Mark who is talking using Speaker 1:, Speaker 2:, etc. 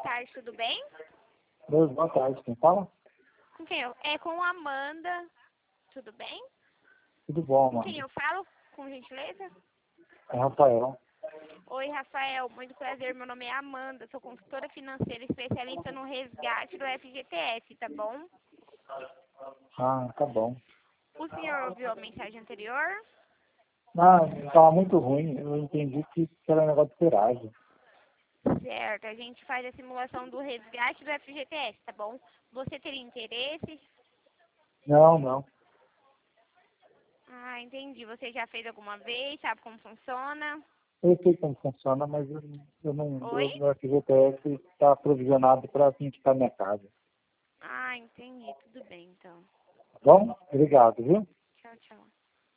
Speaker 1: tarde, tudo bem?
Speaker 2: Boa tarde, quem fala?
Speaker 1: Com quem eu? É com a Amanda, tudo bem?
Speaker 2: Tudo bom,
Speaker 1: Com quem
Speaker 2: mano.
Speaker 1: eu falo, com gentileza?
Speaker 2: É Rafael.
Speaker 1: Oi, Rafael, muito prazer, meu nome é Amanda, sou consultora financeira especialista no resgate do FGTS, tá bom?
Speaker 2: Ah, tá bom.
Speaker 1: O senhor ouviu a mensagem anterior?
Speaker 2: Não, tava muito ruim. Eu entendi que era um negócio de feragem.
Speaker 1: Certo, a gente faz a simulação do resgate do FGTS, tá bom? Você teria interesse?
Speaker 2: Não.
Speaker 1: Ah, entendi. Você já fez alguma vez? Sabe como funciona?
Speaker 2: Eu sei como funciona, mas eu não.
Speaker 1: Oi?
Speaker 2: Meu FGTS está provisionado para vir ficar na minha casa.
Speaker 1: Ah, entendi. Tudo bem, então.
Speaker 2: Tá bom? Obrigado, viu?
Speaker 1: Tchau, tchau.